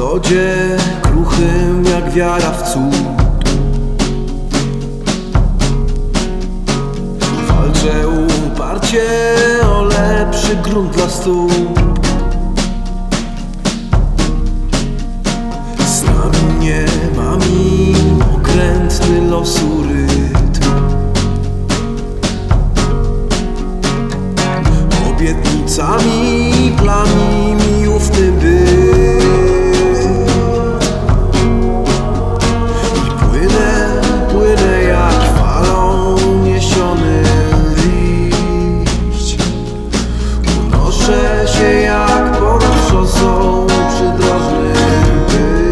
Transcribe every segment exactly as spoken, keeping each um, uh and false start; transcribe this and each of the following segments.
lodzie kruchym jak wiara w cud. Walczę uparcie o lepszy grunt dla stóp. Z nami nie ma mi okrętny losu rytm. Obietnicami, planami mi ufny byt. I płynę, płynę jak falą niesiony liść. Unoszę się jak ponad szosą przydrożny byt.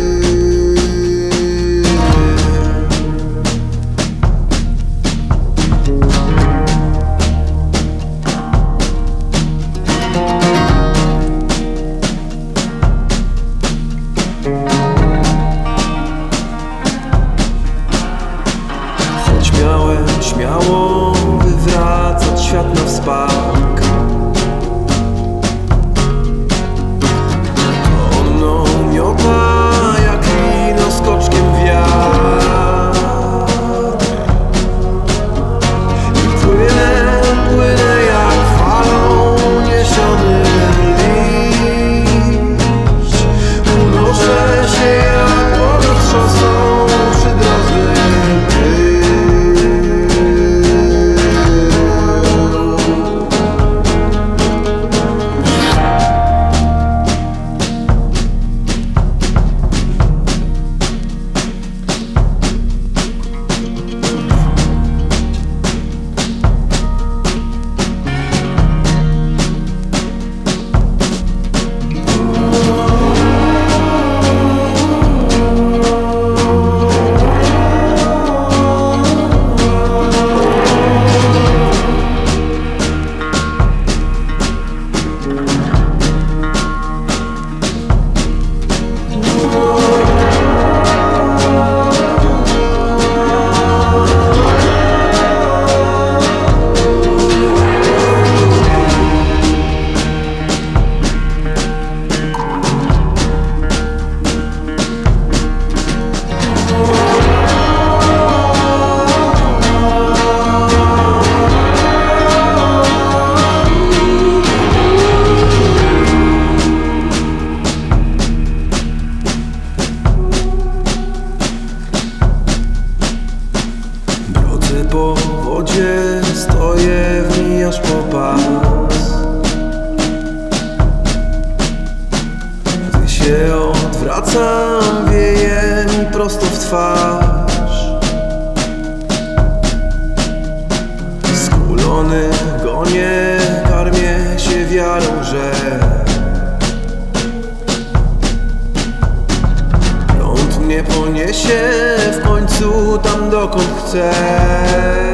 Choć miałem śmiało wywracać świat na wspak, to on mną miota jak wino skoczkiem wiatr. I płynę, płynę jak falą niesiony liść. Unoszę się jak ponad szosą przydrożny. Po wodzie stoję w niej aż po pas. Gdy się odwracam, wieje mi prosto w twarz. Skulony gonię, karmię się wiarą, że prąd mnie poniesie w końcu tam, dokąd chcę.